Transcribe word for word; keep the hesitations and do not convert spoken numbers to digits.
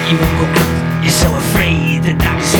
You won't go out, you're so afraid that now you're